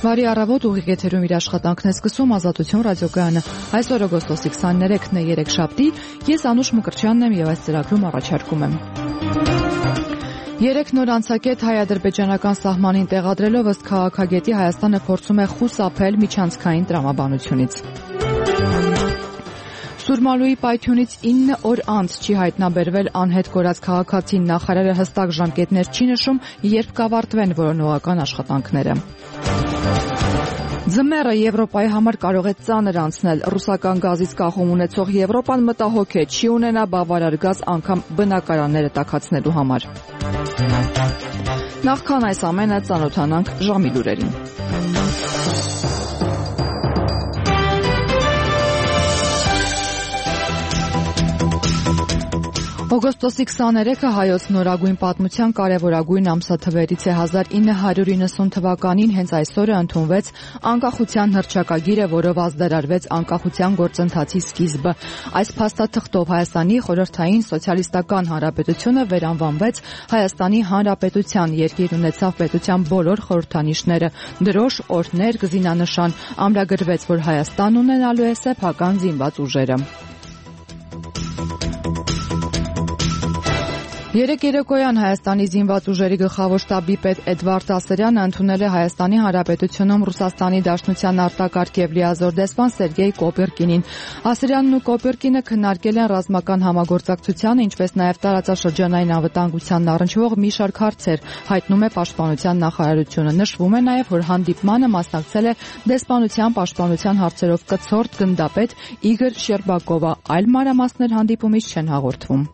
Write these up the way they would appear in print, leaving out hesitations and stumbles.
Բարի առավոտ, ուղիղ եթերում իր աշխատանքն է սկսում Ազատություն ռադիոկայանը։ Այսօր օգոստոսի 23-ն է, երեքշաբթի, ես Անուշ Մկրտչյանն եմ եւ այս ծրագրում առաջարկում եմ։ 3 նոր անցակետ հայ-ադրբեջանական սահմանին տեղադրելով ըստ քաղաքագետի Հայաստանը փորձում է խուսափել միջանցքային տրամաբանությունից։ Սուրմալուի պայթյունից 9 օր անց չի հայտնաբերվել անհետ կորած քաղաքացին, նախարարը հստակ ժամկետներ չի նշում, երբ կավարտվեն որոնողական աշխատանքները։ Ձմեռը Եվրոպայի համար կարող է ծանր անցնել։ Ռուսական գազից կախում ունեցող Եվրոպան մտահոգ է, չի ունենա բավարար գազ անգամ բնակարանները տաքացնելու համար։ Նախքան այս ամենը ծանոթանանք ժամի լուրերին։ Օգոստոսի 23-ը հայոց նորագույն պատմության կարևորագույն ամսաթվերից է։ 1990 թվականին հենց այսօրը ընդունվեց անկախության հռչակագիրը, որով ազդարարվեց անկախության գործընթացի սկիզբը։ Այս փաստաթղթով Հայաստանի խորհրդային սոցիալիստական հանրապետությունը վերանվանվեց Հայաստանի Հանրապետության, երկիրն ունեցավ պետության բոլոր խորհրդանիշները, դրոշ, օրհներ, գզինանշան, ամրագրվեց, որ Հայաստան ունենալու է սեփական զինված ուժերը։ Երեկ երեկոյան Հայաստանի զինված ուժերի գլխավոր շտաբի պետ Էդվարդ Ասրյանը ընդունել է Հայաստանի Հանրապետությունում Ռուսաստանի Դաշնության արտակարգ եւ լիազոր դեսպան Սերգեյ Կոպերկինին։ Ասրյանն ու Կոպերկինը քննարկել են ռազմական համագործակցությանը, ինչպես նաեւ տարածաշրջանային անվտանգությանն առնչվող մի շարք հարցեր, հայտնում է Պաշտպանության նախարարությունը։ Նշվում է նաեւ, որ հանդիպմանը մասնակցել է դեսպանության պաշտպանության հարցերով կցորդ գնդապետ Իգոր Շերբակովը։ Այլ մանրամասներ հանդիպումից չեն հաղորդվում։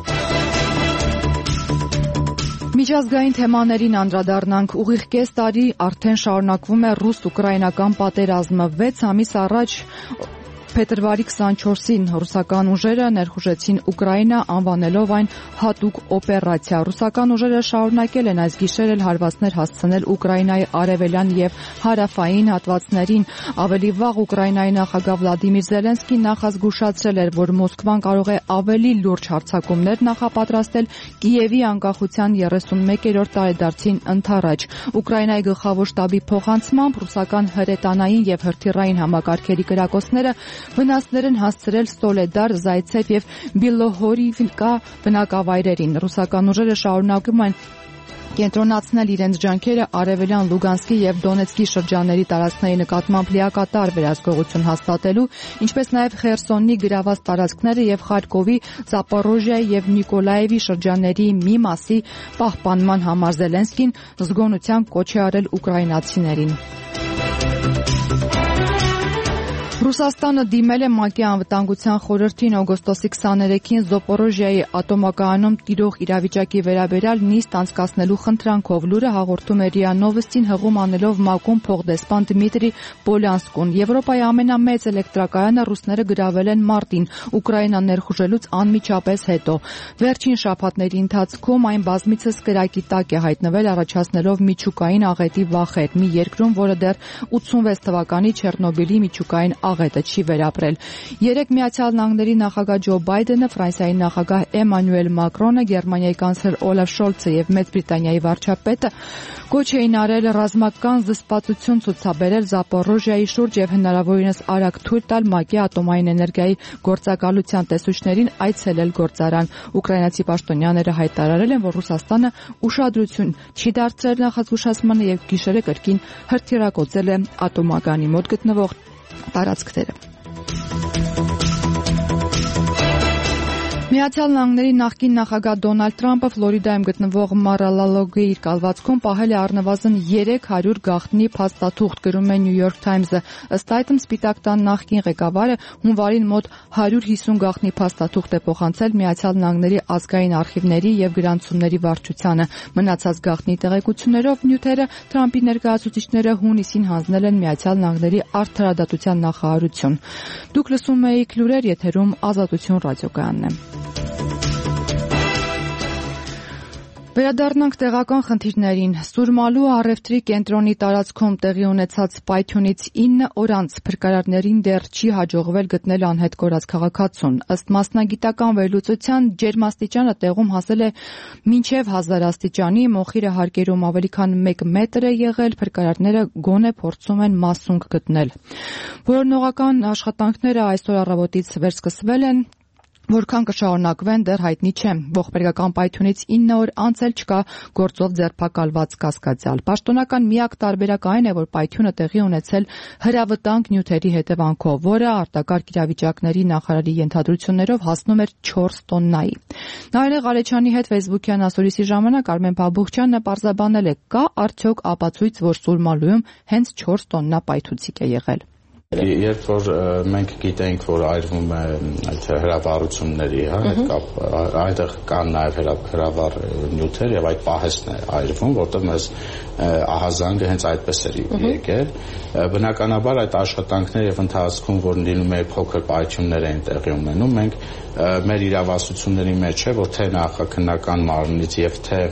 Միջազգային թեմաներին անդրադառնանք։ Ուղիղ կես տարի արդեն շարունակվում է ռուս-ուկրաինական պատերազմը։ 6 ամիս առաջ փետրվարի 24-ին ռուսական ուժերը ներխուժեցին Ուկրաինա, անվանելով այն հատուկ օպերացիա։ Ռուսական ուժերը շարունակել են այս գիշեր էլ հարվածներ հասցնել Ուկրաինայի արևելյան եւ հարավային հատվածներին։ Ավելի վաղ Ուկրաինայի նախագահ Վլադիմիր Զելենսկին նախազգուշացրել էր, որ Մոսկվան կարող է ավելի լուրջ հարձակումներ նախապատրաստել Կիևի անկախության 31-րդ տարեդարձին ընդառաջ։ Ուկրաինայի գլխավոր շտաբի փոխանցմամբ ռուսական հրետանային եւ հրթիռային համակարգերի կրակոցները վնասներ են հասցրել Ստոլեդար, Զայցև եւ Բիլոհորիվկա բնակավայրերին։ Ռուսական ուժերը շարունակում են կենտրոնացնել իրենց ջանքերը արևելյան Լուգանսկի եւ Դոնեցկի շրջանների տարածքների նկատմամբ լիակատար վերահսկողություն հաստատելու, ինչպես նաեւ Խերսոնի գրաված տարածքները եւ Խարկովի, Զապորոժիայի եւ Նիկոլաևի շրջանների մի մասի պահպանման համար Զելենսկին զգոնության կոչ է արել ուկրաինացիներին։ Ռուսաստանը դիմել է ՄԱԿ-ի անվտանգության խորհրդին օգոստոսի 23-ին Զոպորոժիայի ատոմակայանում տիրող իրավիճակի վերաբերյալ նիստ անցկացնելու խնդրանքով։ Լուրը հաղորդում է ՌԻԱ Նովոստին, հղում անելով ՄԱԿ-ում փոխդեսպան Դմիտրի Պոլյանսկուն։ Եվրոպայի ամենամեծ էլեկտրակայանը ռուսները գրավել են մարտին, Ուկրաինան ներխուժելուց անմիջապես հետո։ Վերջին շաբաթների ընթացքում այն բազմիցս կրակի տակ է հայտնվել, առաջացնելով միջուկային աղետի վախեր։ Մի երկրում, որը դեռ 86 թվականի Չեռնոբիլի միջուկային աղետը չի վերապրել։ Երեկ Միացյալ Նահանգների նախագահ Ջո Բայդենը, Ֆրանսիայի նախագահ Էմանուել Մակրոնը, Գերմանիայի կանցլեր Օլաֆ Շոլցը եւ Մեծ Բրիտանիայի վարչապետը կոչ էին արել ռազմական զսպվածություն ցուցաբերել Զապորոժիայի շուրջ եւ հնարավորինս արագ թույլ տալ ՄԱԿ-ի ատոմային էներգիայի գործակալության տեսուչներին այցելել գործարան։ Ուկրաինացի պաշտոնյաները հայտարարել են, որ Ռուսաստանը ուշադրություն չի դարձրել նախազգուշացմանը եւ գիշերը կրկին հրթիռակոծել է ատոմականի մոտ գտնվող տարածքները։ Միացյալ Նահանգների նախկին նախագահ Դոնալդ Թրամփը Ֆլորիդայում գտնվող Մար-a-Lago իր կալվածքում պահել է առնվազն 300 գաղտնի փաստաթուղթ, գրում է New York Times-ը։ Ըստ այդմ Սպիտակ տան նախկին ղեկավարը հունվարին մոտ 150 գաղտնի փաստաթուղթ է փոխանցել Միացյալ Նահանգների ազգային արխիվների եւ գրանցումների վարչությանը։ Մնացած գաղտնի տեղեկություններով նյութերը Թրամփի ներկայացուցիչները հունիսին հանձնել են Միացյալ Նահանգների արդարադատության նախարարություն։ Դուք լսում եք լուրեր, եթերում Ազատություն ռադիոկայանն է։ Վերադառնանք տեղական խնդիրներին։ Սուրմալու առևտրի կենտրոնի տարածքում տեղի ունեցած պայթյունից 9 օր անց փրկարարներին դեռ չի հաջողվել գտնել անհետ կորած քաղաքացուն։ Ըստ մասնագիտական վերլուծության ջերմաստիճանը տեղում հասել է մինչև 1000 աստիճանի, մոխիրը հարկերում ավելի քան 1 մետր է եղել, փրկարարները գոնե փորձում են մասունք գտնել։ Որոնողական աշխատանքները այսօր առավոտից վերսկսվել են։ Որքան կշարունակվեն դեռ հայտնի չէ։ Ողբերգական պայթյունից 9 օր անց էլ չկա գործով ձերբակալված կասկածյալ։ Պաշտոնական միակ տարբերակը այն է, որ պայթյունը տեղի ունեցել հրավտանգ նյութերի հետևանքով, որը արտակարգ իրավիճակների նախարարի ենթադրություններով հասնում էր 4 տոննայի։ Նարինե Ղարեչյանի հետ Facebook-յան ասորիսի ժամանակ Արմեն Բաբուխչյանը պարզաբանել է, կա արդյոք ապացույց, որ Սուրմալուում հենց 4 տոննա պայթուցիկ է եղել։ Երբ որ մենք գիտենք, որ այրվում է այդ հրավառությունների, այնտեղ կան նաև հրավառ նյութեր եւ այդ պահեստն է այրվում, որտեղ մեզ ահազանգը հենց այդպես էր եկել։ Բնականաբար այդ աշխատանքները եւ ընթացքում, որ լինում է փոքր պայթյուններ են տեղի ունենում, մենք մեր իրավասությունների մեջ է, որ թե նախաքննական մարմնից եւ թե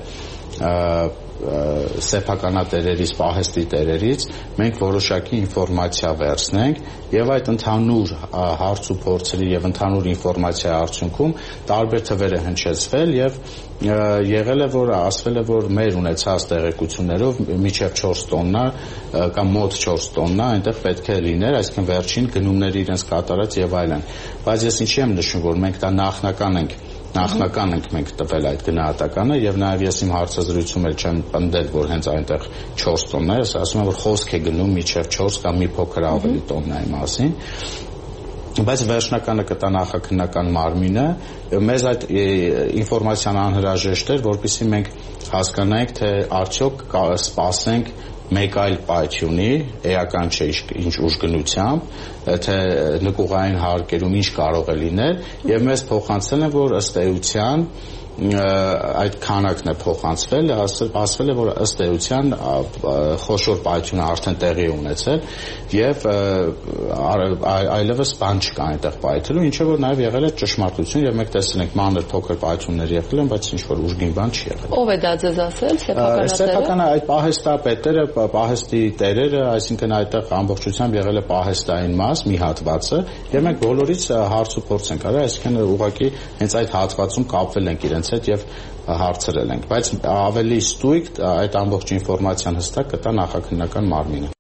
սեփականատերերից, պահեստի տերերից մենք որոշակի ինֆորմացիա վերցնենք եւ այդ ընդհանուր հարց ու փորձերի եւ ընդհանուր ինֆորմացիայի արդյունքում տարբեր թվեր է հնչեցվել եւ եղել է, որ ասվել է, որ մեր ունեցած տեղեկություններով մինչեւ 4 տոննա կամ մոտ 4 տոննա այնտեղ պետք է լիներ, այսինքն վերջին գնումների իրենց կատարած եւ այլն։ Բայց ես ինչի եմ նշում, որ մենք դա նախնական ենք մենք տվել այդ գնահատականը եւ նաեւ ես իմ հարցազրույցում էլ չեմ պնդել, որ հենց այնտեղ 4 տոննա է, ես ասում եմ, որ խոսք է գնում մինչեւ 4 կամ մի փոքր ավելի տոննայի մասին։ Բայց վերջնականը կտա նախաքննական մարմինը, մեզ այդ ինֆորմացիան անհրաժեշտ էր, որպեսզի մենք հասկանանք, թե արդյոք սպասենք մեկ այլ պայթյունի, էական չէ ինչ ուժգնությամբ, թե նկուղային հարկերում ինչ կարող է լինել, եւ մեզ փոխանցել են, որ ըստ էության այդ քանակն է փոխանցվել, ասվել է, որ ըստ էության խոշոր պայթյունը արդեն տեղի է ունեցել եւ այլևս բան չկա այնտեղ պայթելու, ինչը որ նաեւ եղել է ճշմարտություն եւ մենք տեսել ենք մանր փոքր պայթյուններ եղել են, բայց ինչ որ ուժգին բան չի եղել։ Ո՞վ է դա ձեզ ասել, սեփականատերը այդ պահեստապետերը, պահեստի տերերը, այսինքն այդտեղ ամբողջությամբ եղել է պահեստային մաս, մի հատվածը, եւ մենք բոլորից հարց ու փորձ ենք արել, այսինքն ուղղակի հենց այդ հատվածում կապվել ենք իրենց հետ եւ հարցրել ենք, բայց ավելի ստույգ այդ ամբողջ ինֆորմացիան հստակ կտա նախաքննական մարմինը։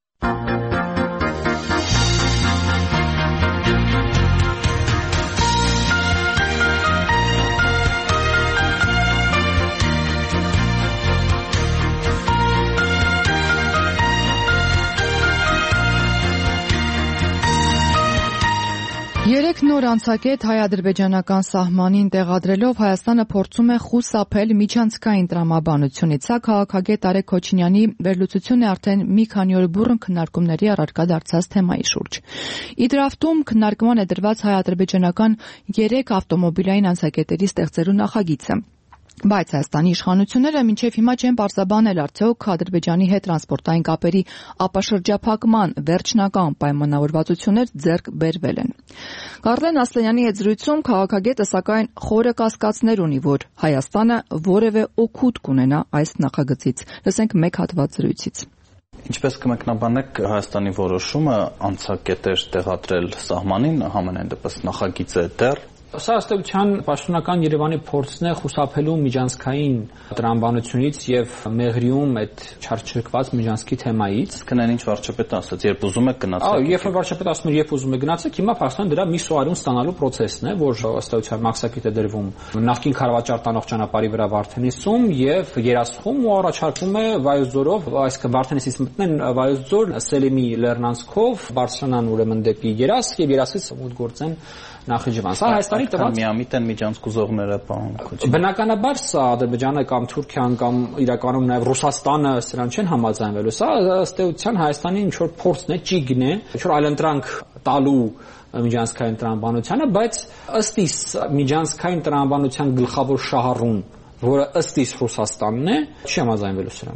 Երեք նոր անցակետ հայ-ադրբեջանական սահմանին տեղադրելով Հայաստանը փորձում է խուսափել միջանցքային տրամաբանությունից։ Սա քաղաքագետ Արեգ Քոչինյանի վերլուծությունն է արդեն մի քանի օր բուռն քննարկումների առարկա դարձած թեմայի շուրջ։ Իդրաֆտում քննարկման է դրված հայ-ադրբեջանական 3 ավտոմոբիլային անցակետերի ստեղծելու նախագիծը։ Բայց Հայաստանի իշխանությունները մինչև հիմա չեն պարզաբանել արդյոք Ադրբեջանի հետ տրանսպորտային կապերի ապաշրջափակման վերջնական պայմանավորվածություններ ձեռք բերվել են։ Կարլեն Ասլանյանի հետ զրույցում քաղաքագետը սակայն խորը կասկածներ ունի, որ Հայաստանը որևէ օգուտ կունենա այս նախագծից։ Լսենք մեկ հատված զրույցից։ Ինչպես կմեկնաբանեք Հայաստանի որոշումը անցակետեր տեղադրել սահմանին, համենայն դեպս նախագիծ է դեռ Սա ըստ էության պաշտոնական Երևանի փորձն է խուսափելու միջանցքային տրամաբանությունից եւ Մեղրիում այդ չարչրկված միջանցքի թեմայից։ Կնեն ինչ վարչապետը ասաց, երբ ուզում եք գնացեք։ Երբ վարչապետը ասում է, երբ ուզում եք գնացեք, հիմա փաստորեն դրա մի սուարյուն ստանալու process-ն է, որ ըստ էության մաքսակիտ է դրվում նախկին քարավաճառ տանող ճանապարհի վրա Վարդենիսում եւ Երասխում ու առաջարկում է Վայոց ձորով, այսինքն Վարդենիսից մտնեն Վայոց ձոր, Սելիմի լեռնանցքով, բարձրանան ուրեմն դեպի Երասխ եւ Երասխից մուտք գործեն Նախիջևան։ Սա Հայաստանի տված միամիտ են միջանցքուզողները, պարոն Քոչինյան։ Բնականաբար սա Ադրբեջանը կամ Թուրքիան կամ իրականում նաև Ռուսաստանը սրան չեն համաձայնվելու։ Սա ըստ էության Հայաստանի ինչ որ փորձն է, ճիգն է, ինչ որ այլընտրանք տալու միջանցքային տրամաբանությանը, բայց ըստ իս միջանցքային տրամաբանության գլխավոր շահառուն, որը ըստ իս Ռուսաստանն է, չի համաձայնվելու սրան։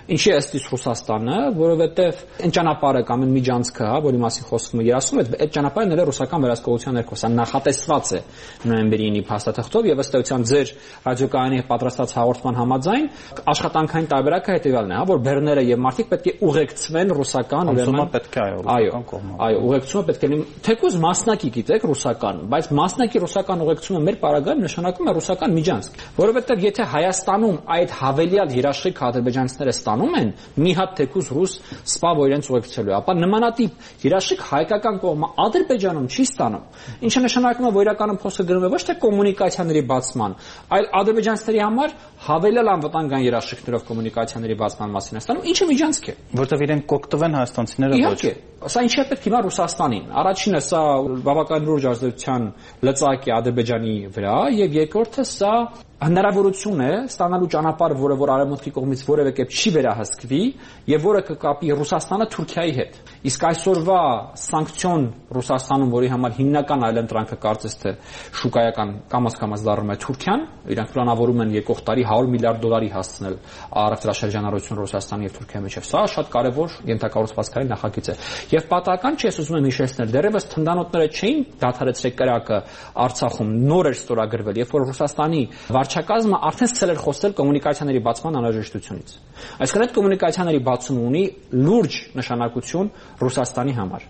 Ինչի է ըստ իս Ռուսաստանը, որովհետև այն ճանապարհը կամ այն միջանցքը, որի մասին խոսվում է 30 այդ ճանապարհն էլ է ռուսական վերահսկողության ներքո, սա նախատեսված է նոյեմբերի 9-ի փաստաթղթով եւ ըստ էության ձեր ռադիոկայանի պատրաստած հաղորդման համաձայն աշխատանքային տարբերակը հետեւյալն է, որ բեռները եւ մարդիկ պետք է ուղեկցվեն ռուսական ուրեմն պետք է ռուսական կողմը։ Այո, ուղեկցումը պետք է լինի թեկուզ մասնակի, գիտեք, ռուսական, բայց մասնակի ռուսական ուղեկցումը մեր պարագայում նշանակում է ռուսական միջանցք, որովհետեւ եթե Հայաստանում այդ հավելյալ երաշխիք ադրբեջանցիները ստանում են մի հատ թեկուզ ռուս սպա, որ իրենց ուղեկցելու է, ապա նմանատիպ երաշխիք հայկական կողմը Ադրբեջանում չի ստանում, ինչը նշանակում է, որ իրականում խոսքը գնում է ոչ թե կոմունիկացիաների բացման, այլ ադրբեջանցիների համար հավելյալ անվտանգային երաշխիքներով կոմունիկացիաների բացման մասին է ստանում, ինչը միջանցք է, որտեղ իրենք կօգտվեն հայաստանցիները ոչ։ Իհարկե, սա ինչի է պետք հիմա Ռուսաստանին։ Առաջինը սա բավական լուրջ ազդեցության լծակ է Ադրբեջանի վրա, եւ երկրորդը սա հնարավորություն է ստանալու ճանապարհ, որը արևմուտքի կողմից որևէ կերպ չի վերահսկվի եւ որը կկապի Ռուսաստանը Թուրքիայի հետ։ Իսկ այսօրվա սանկցիոն Ռուսաստանում, որի համար հիմնական այլընտրանքը կարծես թե շուկայական կամաց-կամաց դառնում է Թուրքիան, իրանք պլանավորում են եկող տարի $100 միլիարդ հասցնել առևտրաշրջանառություն Ռուսաստանի եւ Թուրքիայի միջեւ։ Սա շատ կարեւոր ենթակառուցվածքային նախագիծ է։ Եվ պատահական չի, ես ուզում եմ հիշեցնել, դեռևս թնդանոթները չէին դադարեցրել կրակը Արցախում, նոր էր ստորագրվել, երբ որ Ռուսաստանի վարչակազմը արդեն սկսել էր խոսել կոմունիկացիաների բացման անհրաժեշտությունից։ Այսինքն այդ կոմունիկացիաների բացումը ունի լուրջ նշանակություն Ռուսաստանի համար։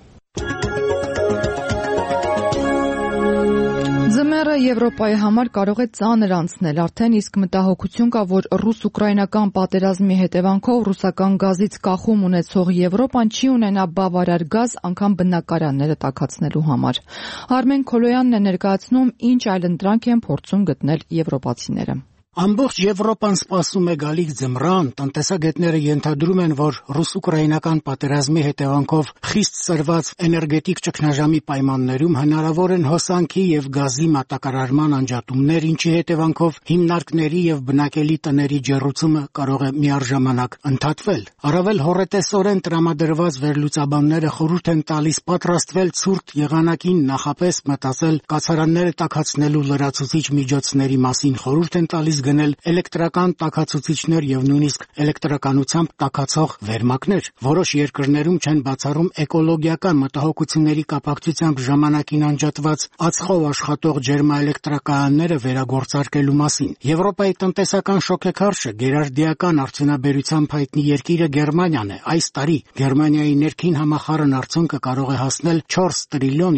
Ձմեռը Եվրոպայի համար կարող է ծանր անցնել, արդեն իսկ մտահոգություն կա, որ ռուս-ուկրաինական պատերազմի հետևանքով ռուսական գազից կախում ունեցող Եվրոպան չի ունենա բավարար գազ անգամ բնակարանները տաքացնելու համար։ Արմեն Քոլոյանն է ներկայացնում, ինչ այլընտրանք են փորձում գտնել եվրոպացիները։ Ամբողջ Եվրոպան սպասում է գալիք ձմռան, տնտեսագետները ենթադրում են, որ ռուս-ուկրաինական պատերազմի հետևանքով խիստ սրված էներգետիկ ճգնաժամի պայմաններում հնարավոր են հոսանքի եւ գազի մատակարարման անջատումներ, ինչի հետևանքով հիմնարկների եւ բնակելի տների ջեռուցումը կարող է միառժամանակ ընդհատվել։ Առավել հոռետեսորեն տրամադրված վերլուծաբանները խորհուրդ են տալիս պատրաստվել ցուրտ եղանակին նախապես մտածել կացարանները տաքացնելու լրացուցիչ միջոցների մասին, խորհուրդ են տալիս գնել էլեկտրական տաքացուցիչներ եւ նույնիսկ էլեկտրականությամբ տաքացող վերմակներ։ Որոշ երկրներում չեն բացառում էկոլոգիական մտահոգությունների կապակցությամբ ժամանակին անջատված ածխով աշխատող ջերմաէլեկտրակայանները վերագործարկելու մասին։ Եվրոպայի տնտեսական շոկեքարշը գերարդիական արդյունաբերությամբ հայտնի երկիրը Գերմանիան է։ Այս տարի Գերմանիայի ներքին համախառն արդյունքը կարող է հասնել 4 տրիլիոն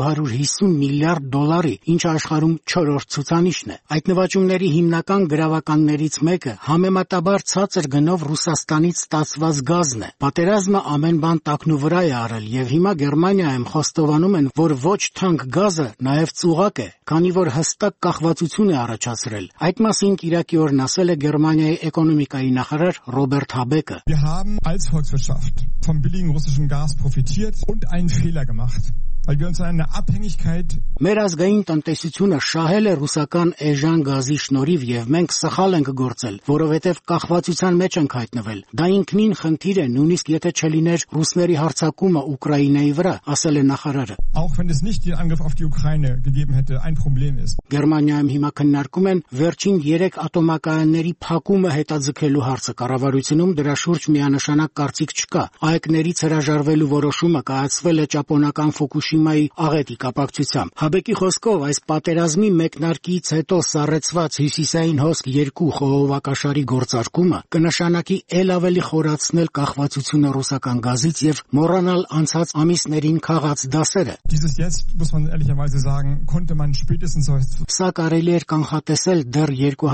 250 միլիարդ դոլարի, ինչը աշխարհում 4-րդ ցուցանիշն է։ Այդ նվաճումների հիմնական գրավականներից մեկը համեմատաբար ցածր գնով Ռուսաստանից ստացված գազն է։ Պատերազմը ամեն բան տակնու վրա է արել եւ հիմա Գերմանիայում խոստովանում են, որ ոչ թանկ գազը նաեւ ծուղակ է, քանի որ հստակ կախվածություն է առաջացրել։ Այդ մասին Կիրակի օրն ասել է Գերմանիայի էկոնոմիկայի նախարար Ռոբերտ Հաբեկը։ Wir haben als Volkswirtschaft vom billigen russischen Gas profitiert und einen Fehler gemacht. Weil wir uns an einer Abhängigkeit Մեր ազգային տնտեսությունը շահել է ռուսական էժան գազի շնորհիվ եւ մենք սխալ ենք գործել, որովհետեւ կախվածության մեջ ենք հայտնվել։ Դա ինքնին խնդիր է, նույնիսկ եթե չլիներ ռուսների հարձակումը Ուկրաինայի վրա, ասել է նախարարը։ Auch wenn es nicht den Angriff auf die Ukraine gegeben hätte, ein Problem ist. Գերմանիայում հիմա քննարկում են վերջին 3 ատոմակայանների փակումը հետաձգելու հարցը։ Կառավարությունում դրա շուրջ միանշանակ կարծիք չկա։ Այեկներից հրաժարվելու որոշումը կայացվել է ճապոնական Ֆուկուշիմայի աղետի կապակցությամբ։ Հաբեկի խոսքով այս պատերազմի մեկնարկից հետո սառեցված հյուսիսային հոսք 2 խողովակաշարի գործարկումը կնշանակի ել ավելի խորացնել կախվածությունը ռուսական գազից եւ մոռանալ անցած ամիսներին քաղած դասերը։ Dieses jetzt, muss man ehrlicherweise sagen, konnte man spätestens Սա կարելի էր կանխատեսել դեռ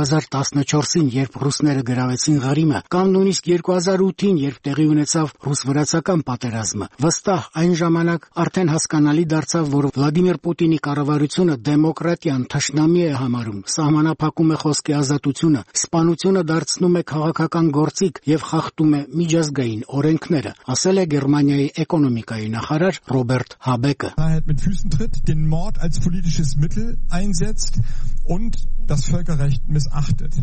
2014-ին, երբ ռուսները գրավեցին Ղարիմը, կամ նույնիսկ 2008-ին, երբ տեղի ունեցավ ռուս-վրացական պատերազմը։ Վստահ այն ժամանակ արդեն հասկանալի դարձավ, որ Վլադիմիր Պուտինի կառավարությունը դեմոկրատիան թշնամի է համարում, սահմանափակում է խոսքի ազատությունը, սպանությունը դարձնում է քաղաքական գործիք եւ խախտում է միջազգային օրենքները, ասել է Գերմանիայի էկոնոմիկայի նախարար Ռոբերտ Հաբեկը։ mit Füßen tritt, den Mord als politisches Mittel einsetzt und das Völkerrecht missachtet.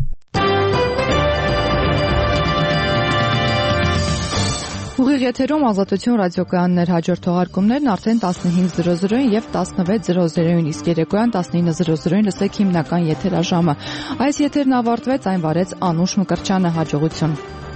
Ուղիղ եթերում Ազատություն ռադիոկայաններ, հաջորդ թողարկումներն արդեն 15:00 եւ 16:00, իսկ երեկոյան 19:00 լսեք հիմնական եթերաժամը։ Այս եթերն ավարտվեց, այն վարեց Անուշ Մկրտչյանը, հաջողություն։